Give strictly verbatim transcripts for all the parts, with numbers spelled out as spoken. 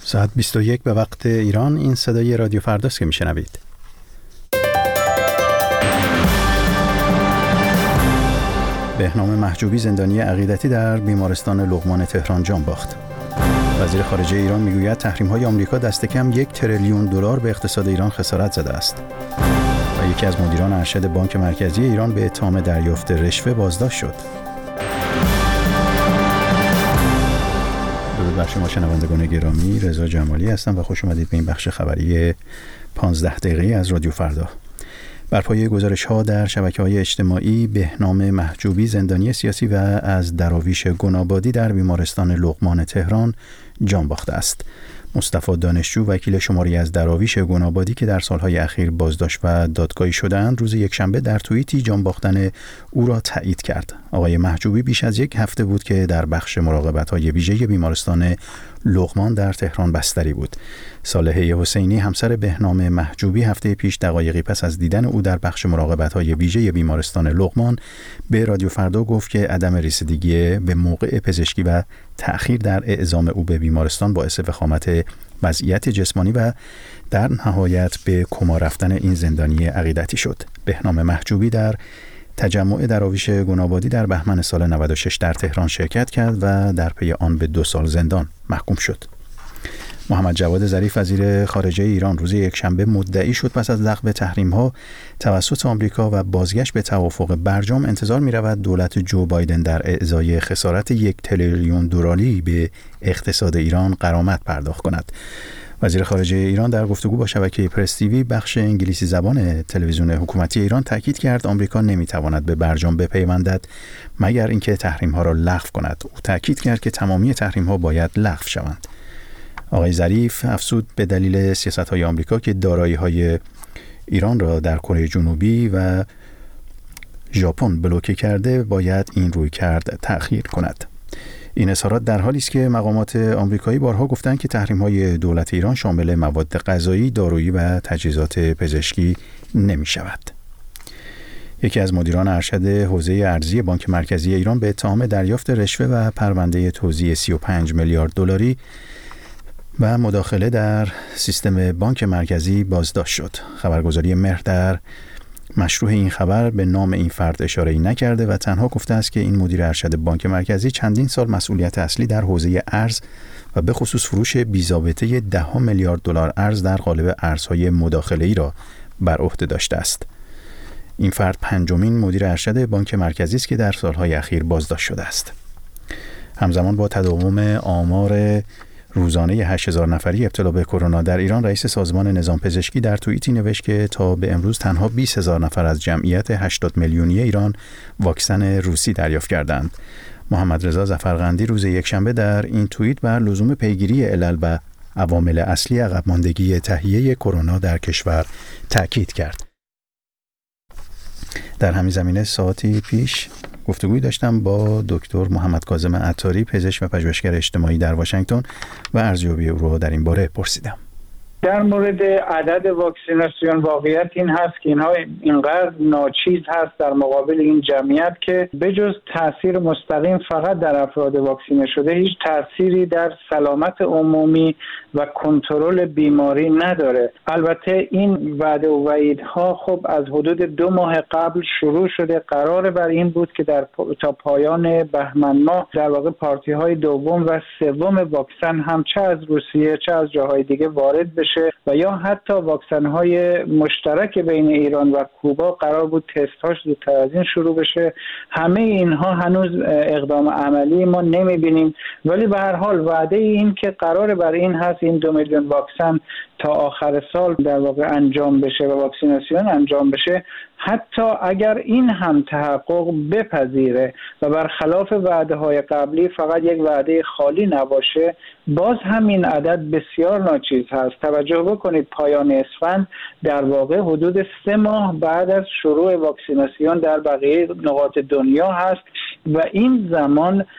ساعت بیست و یک به وقت ایران. این صدای رادیو فرداست که میشنوید. بهنام محجوبی زندانی عقیدتی در بیمارستان لقمان تهران جان باخت. وزیر خارجه ایران میگوید تحریم‌های آمریکا دست کم یک تریلیون دلار به اقتصاد ایران خسارت زده است. و یکی از مدیران ارشد بانک مرکزی ایران به اتهام دریافت رشوه بازداشت شد. درود بر شما شنوندگان گرامی، رضا جمالی هستم و خوش اومدید به این بخش خبری پانزده دقیقه‌ای از رادیو فردا. بر پایه گزارش‌ها در شبکه‌های اجتماعی، بهنام محجوبی زندانی سیاسی و از دراویش گنابادی در بیمارستان لقمان تهران جان باخته است. مصطفی دانشجو، وکیل شماری از دراویش گنابادی که در سالهای اخیر بازداشت و دادگاهی شده‌اند، روز یکشنبه در توییتی جان باختن او را تایید کرد. آقای محجوبی بیش از یک هفته بود که در بخش مراقبت‌های ویژه بیمارستان لقمان در تهران بستری بود. صالحه حسینی، همسر بهنام محجوبی، هفته پیش دقایقی پس از دیدن او در بخش مراقبت‌های ویژه بیمارستان لقمان به رادیو فردا گفت که عدم رسیدگی به موقع پزشکی و تأخیر در اعزام او به بیمارستان باعث وخامت وضعیت جسمانی و در نهایت به کما رفتن این زندانی عقیدتی شد. بهنام محجوبی در تجمع دراویش گنابادی در بهمن سال نود و شش در تهران شرکت کرد و در پی آن به دو سال زندان محکوم شد. محمد جواد ظریف، وزیر خارجه ایران، روز یکشنبه مدعی شد پس از لغو تحریم‌ها توسط آمریکا و بازگشت به توافق برجام انتظار می‌رود دولت جو بایدن در اعزای خسارت یک تریلیون دلاری به اقتصاد ایران غرامت پرداخت کند. وزیر خارجه ایران در گفتگو با شبکه پرس تیوی بخش انگلیسی زبان تلویزیون حکومتی ایران تاکید کرد آمریکا نمی‌تواند به برجام بپیوندد مگر اینکه تحریم‌ها را لغو کند. او تاکید کرد که تمامی تحریم‌ها باید لغو شوند. آقای ظریف افزود به دلیل سیاست‌های آمریکا که دارایی‌های ایران را در کره جنوبی و ژاپن بلوکه کرده باید این رویکرد تأخیر کند. این اظهارات در حالی است که مقامات آمریکایی بارها گفتند که تحریم‌های دولت ایران شامل مواد غذایی، دارویی و تجهیزات پزشکی نمی‌شود. یکی از مدیران ارشد حوزه ارزی بانک مرکزی ایران به اتهام دریافت رشوه و پرونده توزیع سی و پنج میلیارد دلاری و مداخله در سیستم بانک مرکزی بازداشت شد. خبرگزاری مهر در مشروع این خبر به نام این فرد اشاره‌ای نکرده و تنها گفته است که این مدیر ارشد بانک مرکزی چندین سال مسئولیت اصلی در حوزه ارز و به خصوص فروش بی‌ضابطه ده میلیارد دلار ارز در قالب ارزهای مداخله‌ای را بر عهده داشته است. این فرد پنجمین مدیر ارشد بانک مرکزی است که در سالهای اخیر بازداشت شده است. همزمان با تداوم آمار روزانه هشت هزار نفری ابتلا به کرونا در ایران، رئیس سازمان نظام پزشکی در توییتی نوشت که تا به امروز تنها بیست هزار نفر از جمعیت هشتاد میلیونی ایران واکسن روسی دریافت کردند. محمد رضا ظفرقندی روز یکشنبه در این توییت بر لزوم پیگیری علل و عوامل اصلی عقب ماندگی تهیه کرونا در کشور تاکید کرد. در همین زمینه ساعتی پیش گفتگوی داشتم با دکتر محمد کاظم عطاری، پزشک و پژوهشگر اجتماعی در واشنگتن و ارزیابی او را در این باره پرسیدم. در مورد عدد واکسیناسیون واقعیت این هست که اینها اینقدر ناچیز هست در مقابل این جمعیت که بجز تاثیر مستقیم فقط در افراد واکسینه شده هیچ تأثیری در سلامت عمومی و کنترل بیماری نداره. البته این وعده و وعیدها خب از حدود دو ماه قبل شروع شده. قرار بر این بود که در تا پایان بهمن ماه در واقع پارتی های دوم و سوم واکسن هم چه از روسیه چه از جاهای دیگه وارد بشه و یا حتی واکسن های مشترک بین ایران و کوبا قرار بود تست هاش زودتر از این شروع بشه. همه اینها هنوز اقدام عملی ما نمیبینیم، ولی به هر حال وعده این که قرار بر این هست این دو میلیون واکسن تا آخر سال در واقع انجام بشه و واکسیناسیون انجام بشه، حتی اگر این هم تحقق بپذیره و برخلاف وعده های قبلی فقط یک وعده خالی نباشه، باز همین عدد بسیار ناچیز هست. توجه بکنید پایان اسفند در واقع حدود سه ماه بعد از شروع واکسیناسیون در بقیه نقاط دنیا هست و این زمان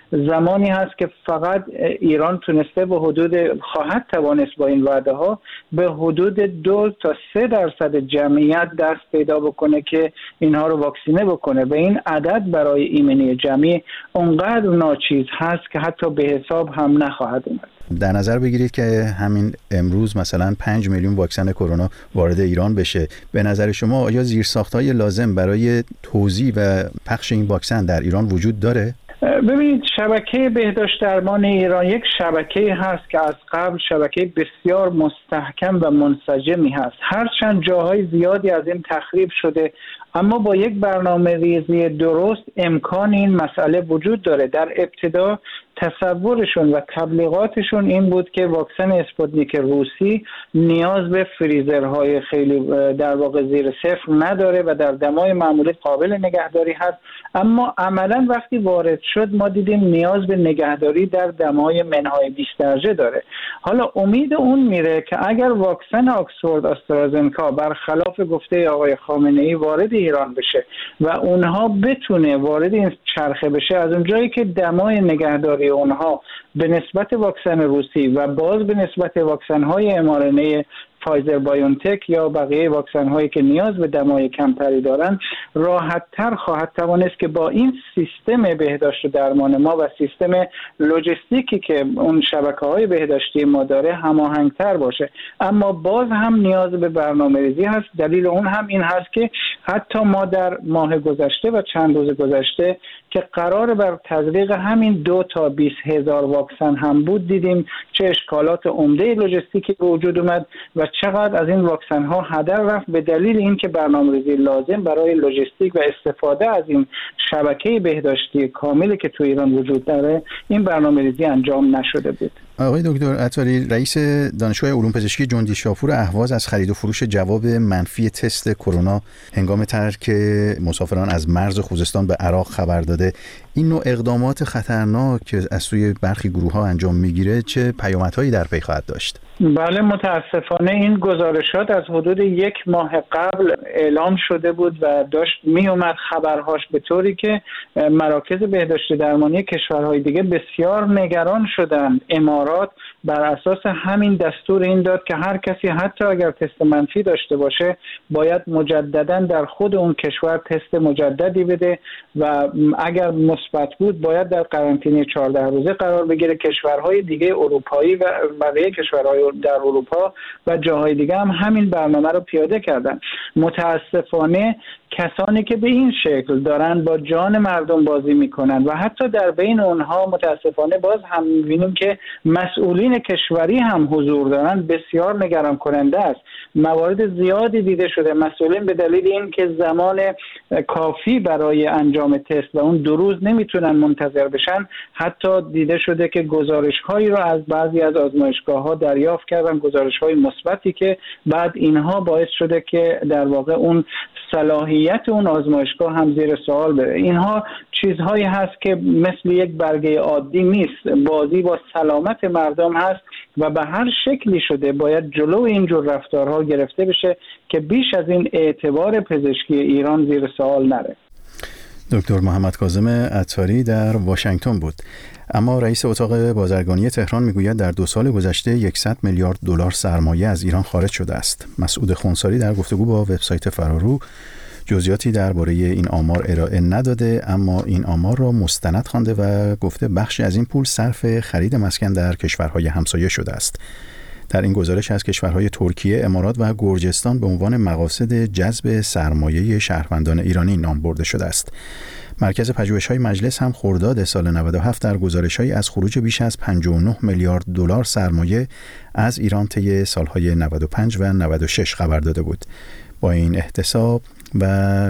زمانی هست که فقط ایران تونسته به حدود خواهد توانست با این وعده ها به حدود دو تا سه درصد جمعیت دست پیدا بکنه که اینها رو واکسینه بکنه و این عدد برای ایمنی جمعی اونقدر ناچیز هست که حتی به حساب هم نخواهد اومد. در نظر بگیرید که همین امروز مثلا پنج میلیون واکسن کرونا وارد ایران بشه، به نظر شما آیا زیرساخت‌های لازم برای توزیع و پخش این واکسن در ایران وجود داره؟ ببینید، شبکه بهداشت درمان ایران یک شبکه هست که از قبل شبکه بسیار مستحکم و منسجمی هست. هرچند جاهای زیادی از این تخریب شده، اما با یک برنامه ریزی درست امکان این مسئله وجود داره. در ابتدا تصورشون و تبلیغاتشون این بود که واکسن اسپوتنیک روسی نیاز به فریزرهای خیلی در واقع زیر صفر نداره و در دمای معمولی قابل نگهداری هست، اما عملا وقتی وارد شد ما دیدیم نیاز به نگهداری در دمای منهای بیست درجه داره. حالا امید اون میره که اگر واکسن آکسفورد آسترازنکا برخلاف گفته آقای خامنه‌ای وارد ایران بشه و اونها بتونه وارد این چرخه بشه، از اونجایی که دمای نگهداری اونها به نسبت واکسن روسی و باز به نسبت واکسن های ام آر ان ای فایزر بایونتک یا بقیه واکسن هایی که نیاز به دمای کمتری دارن راحت تر خواهد توانست که با این سیستم بهداشت و درمان ما و سیستم لوجستیکی که اون شبکه های بهداشتی ما داره هماهنگ تر باشه. اما باز هم نیاز به برنامه ریزی هست. دلیل اون هم این هست که حتی ما در ماه گذشته و چند روز گذشته که قرار بر تزریق همین دو تا بیست هزار واکسن هم بود، دیدیم چه اشکالات عمده لوجستیکی به وجود اومد و چقدر از این واکسن ها هدر رفت به دلیل اینکه برنامه‌ریزی لازم برای لوجستیک و استفاده از این شبکه بهداشتی کاملی که تو ایران وجود داره این برنامه‌ریزی انجام نشده بود. آقای دکتر عطاری، رئیس دانشگاه علوم پزشکی جندی شاپور اهواز از خرید و فروش جواب منفی تست کرونا هنگام ترک مسافران از مرز خوزستان به عراق خبر داده. این نوع اقدامات خطرناک که از سوی برخی گروه‌ها انجام میگیره چه پیامدهایی در پی خواهد داشت؟ بله، متاسفانه این گزارشات از حدود یک ماه قبل اعلام شده بود و داشت می اومد خبرهاش، به طوری که مراکز بهداشت درمانی کشورهای دیگه بسیار نگران شدند. امارات بر اساس همین دستور این داد که هر کسی حتی اگر تست منفی داشته باشه باید مجددا در خود اون کشور تست مجددی بده و اگر مثبت بود باید در قرنطینه چهارده روزه قرار بگیره. کشورهای دیگه اروپایی و بقیه کشورهای در اروپا و جاهای دیگه هم همین برنامه رو پیاده کردن. متاسفانه کسانی که به این شکل دارن با جان مردم بازی میکنن و حتی در بین اونها متاسفانه باز هم میبینیم که مسئولین کشوری هم حضور دارن، بسیار نگران کننده است. موارد زیادی دیده شده مسئولین به دلیل این که زمان کافی برای انجام تست و اون دو روز نمیتونن منتظر بشن، حتی دیده شده که گزارش هایی رو از بعضی از آزمایشگاه ها دریافت کردن، گزارش های مثبتی که بعد اینها باعث شده که در واقع اون صلاحیت اون آزمایشگاه هم زیر سوال بره. اینها چیزهایی هست که مثل یک برگه عادی نیست، بازی با سلامت مردم هست و به هر شکلی شده باید جلو اینجور رفتارها گرفته بشه که بیش از این اعتبار پزشکی ایران زیر سوال نره. دکتر محمد کاظم عطاری در واشنگتن بود. اما رئیس اتاق بازرگانی تهران میگوید در دو سال گذشته صد میلیارد دلار سرمایه از ایران خارج شده است. مسعود خونساری در گفتگو با وبسایت فرارو جزئیاتی درباره این آمار ارائه نداده، اما این آمار را مستند خوانده و گفته بخشی از این پول صرف خرید مسکن در کشورهای همسایه شده است. در این گزارش از کشورهای ترکیه، امارات و گرجستان به عنوان مقاصد جذب سرمایه شهروندان ایرانی نام برده شده است. مرکز پژوهش‌های مجلس هم خرداد سال نود و هفت در گزارش‌هایی از خروج بیش از پنجاه و نه میلیارد دلار سرمایه از ایران طی سال‌های نود و پنج و نود و شش خبر داده بود. با این احتساب و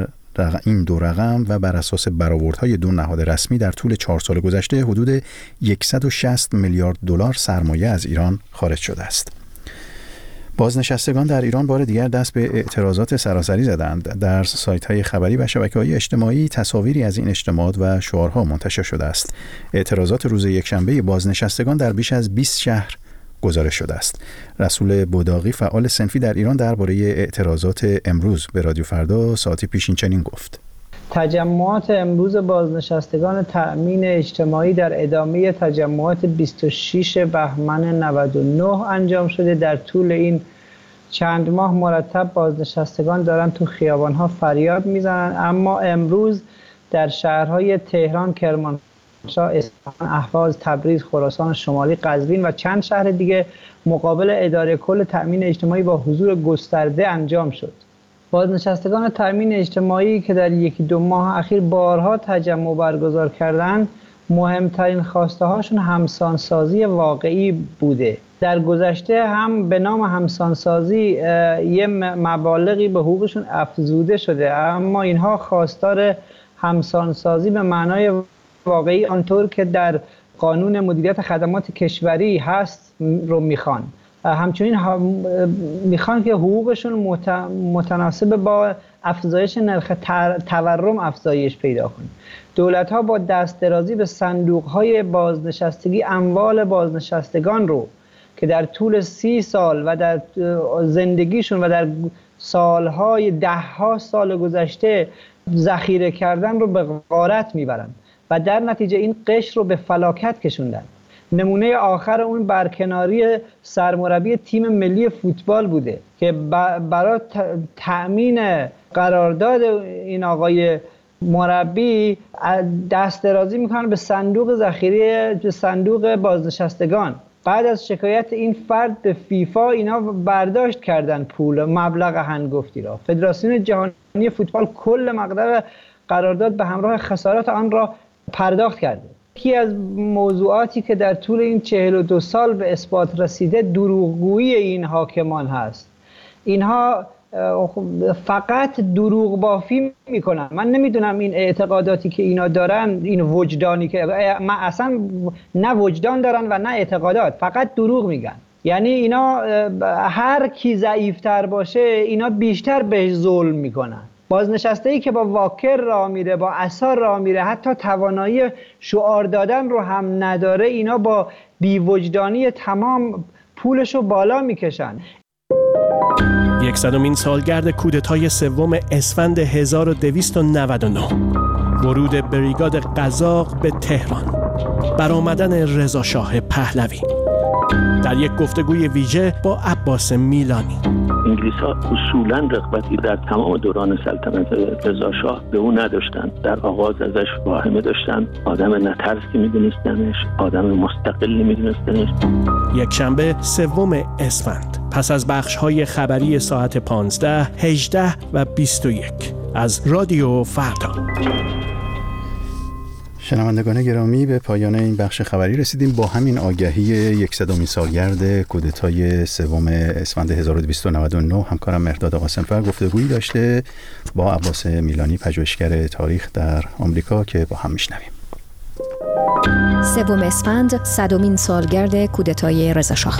این دو رقم و بر اساس برآوردهای دو نهاد رسمی در طول چهار سال گذشته حدود صد و شصت میلیارد دلار سرمایه از ایران خارج شده است. بازنشستگان در ایران بار دیگر دست به اعتراضات سراسری زدند. در سایت‌های خبری و شبکه‌های اجتماعی تصاویری از این اجتماعات و شعارها منتشر شده است. اعتراضات روز یکشنبه بازنشستگان در بیش از بیست شهر گزارش شده است. رسول بوداقی فعال صنفی در ایران درباره اعتراضات امروز به رادیو فردا ساعتی پیش این چنین گفت: تجمعات امروز بازنشستگان تأمین اجتماعی در ادامه تجمعات بیست و شش بهمن نود و نه انجام شده. در طول این چند ماه مرتب بازنشستگان دارن تو خیابان‌ها فریاد میزنن، اما امروز در شهرهای تهران، کرمانشاه، اصفهان، اهواز، تبریز، خراسان شمالی، قزوین و چند شهر دیگه مقابل اداره کل تأمین اجتماعی با حضور گسترده انجام شد. بازنشستگان تأمین اجتماعی که در یکی دو ماه اخیر بارها تجمع برگزار کردند، مهمترین خواسته هاشون همسانسازی واقعی بوده. در گذشته هم به نام همسانسازی یه مبالغی به حقوقشون افزوده شده، اما اینها خواستار همسانسازی به معنای واقعی آنطور که در قانون مدیریت خدمات کشوری هست رو میخوان. همچنین هم میخوان که حقوقشون متناسب با افزایش نرخ تورم افزایش پیدا کنه. دولت ها با دست درازی به صندوق های بازنشستگی اموال بازنشستگان رو که در طول سی سال و در زندگیشون و در سالهای ده ها سال گذشته ذخیره کردن رو به غارت میبرن و در نتیجه این قشر رو به فلاکت کشوندن. نمونه آخر اون برکناری سرمربی تیم ملی فوتبال بوده که برای تأمین قرارداد این آقای مربی دست درازی میکنن به صندوق ذخیره، به صندوق بازنشستگان. بعد از شکایت این فرد به فیفا اینا برداشت کردن پول مبلغ هنگفتی را. فدراسیون جهانی فوتبال کل مقدار قرارداد به همراه خسارات آن را پرداخت کرده. یکی از موضوعاتی که در طول این چهل و دو سال به اثبات رسیده دروغگویی این حاکمان هست. اینها فقط دروغ بافی میکنن. من نمیدونم این اعتقاداتی که اینا دارن، این وجدانی که من اصلا نه وجدان دارن و نه اعتقادات، فقط دروغ میگن. یعنی اینا هر کی ضعیفتر باشه اینا بیشتر بهش ظلم میکنن. بازنشسته‌ای که با واکر راه میره، با عصا راه میره، حتی توانایی شعار دادن رو هم نداره، اینا با بی‌وجدانی تمام پولشو بالا میکشن. یکصدمین سالگرد کودتای سوم اسفند هزار و دویست و نود و نه، ورود بریگاد قزاق به تهران، برآمدن رضا شاه پهلوی. در یک گفتگوی ویژه با عباس میلانی. انگلیس‌ها اصولاً رغبتی در تمام دوران سلطنت رضا شاه به او نداشتند. در آغاز ازش واهمه داشتند، آدم نترسی می‌دونستنش، آدم مستقلی می‌دونستنش. یک شنبه سوم اسفند، پس از بخش‌های خبری ساعت پانزده، هجده و بیست و یک از رادیو فردا. شنوندگان گرامی، به پایان این بخش خبری رسیدیم. با همین آگهی یکصدمین سالگرد کودتای سوم اسفند هزار و دویست و نود و نه، همکارم مهرداد قاسم‌فر گفتگویی داشته با عباس میلانی، پژوهشگر تاریخ در آمریکا، که با هم میشنویم. سوم اسفند، صدمین سالگرد کودتای رضا شاه.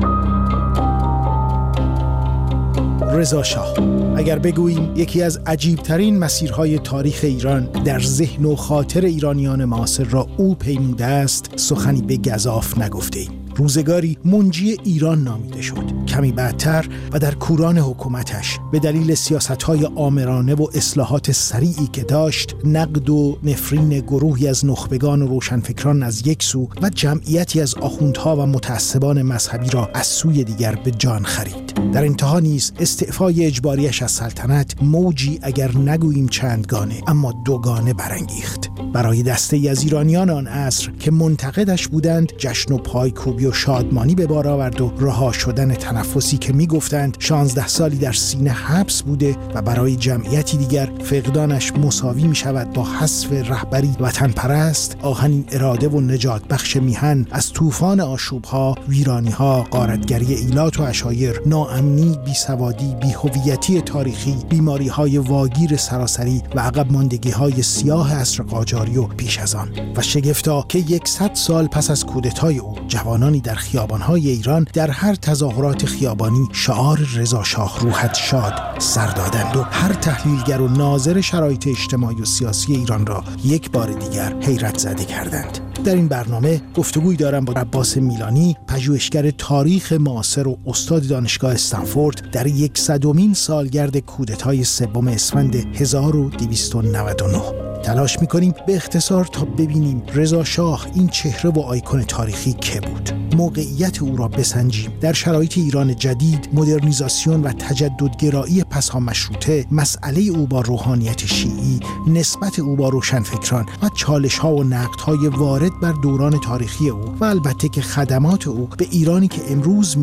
رضا شاه، اگر بگوییم یکی از عجیبترین مسیرهای تاریخ ایران در ذهن و خاطر ایرانیان معاصر را او پیموده است، سخنی به گزاف نگفته‌ایم. روزگاری منجی ایران نامیده شد. کمی بعدتر و در کوران حکومتش به دلیل سیاست‌های آمرانه و اصلاحات سریعی که داشت، نقد و نفرین گروهی از نخبگان و روشنفکران از یک سو و جمعیتی از آخوندها و متعصبان مذهبی را از سوی دیگر به جان خرید. در انتها نیز استعفای اجباریش از سلطنت موجی اگر نگوییم چندگانه اما دوگانه برانگیخت. برای دسته‌ای از ایرانیان آن عصر که منتقدش بودند، جشن و پایکوبی و شادمانی به بار آورد و رها شدن تنفسی که میگفتند شانزده سالی در سینه حبس بوده و برای جمعیتی دیگر فقدانش مساوی می شود با حذف رهبری وطن پرست، آهنین اراده و نجات بخش میهن از طوفان آشوبها، ویرانیها، غارتگری ایلات و عشایر، ناامنی، بیسوادی، بی‌هویتی تاریخی، بیماری‌های واگیر سراسری و عقب ماندگی‌های سیاه عصر قاجاری و پیش از آن. و شگفتا که یکصد سال پس از کودتای او، جوانانی در خیابان‌های ایران در هر تظاهرات خیابانی شعار رضا شاه روحت شاد سر دادند و هر تحلیلگر و ناظر شرایط اجتماعی و سیاسی ایران را یک بار دیگر حیرت زده کردند. در این برنامه گفتگوی دارم با عباس میلانی، پژوهشگر تاریخ معاصر و استاد دانشگاه استنفورد در یکصدمین سالگرد کودتای سوم اسفند هزار و دویست و نود و نه. تلاش می‌کنیم به اختصار تا ببینیم رضا شاه این چهره و آیکون تاریخی که بود. موقعیت او را بسنجیم. در شرایط ایران جدید، مدرنیزاسیون و تجددگرایی پسا مشروطه، مسئله او با روحانیت شیعی، نسبت او با روشنفکران و چالش‌ها و نقدهای وارد بر دوران تاریخی او و البته که خدمات او به ایرانی که امروز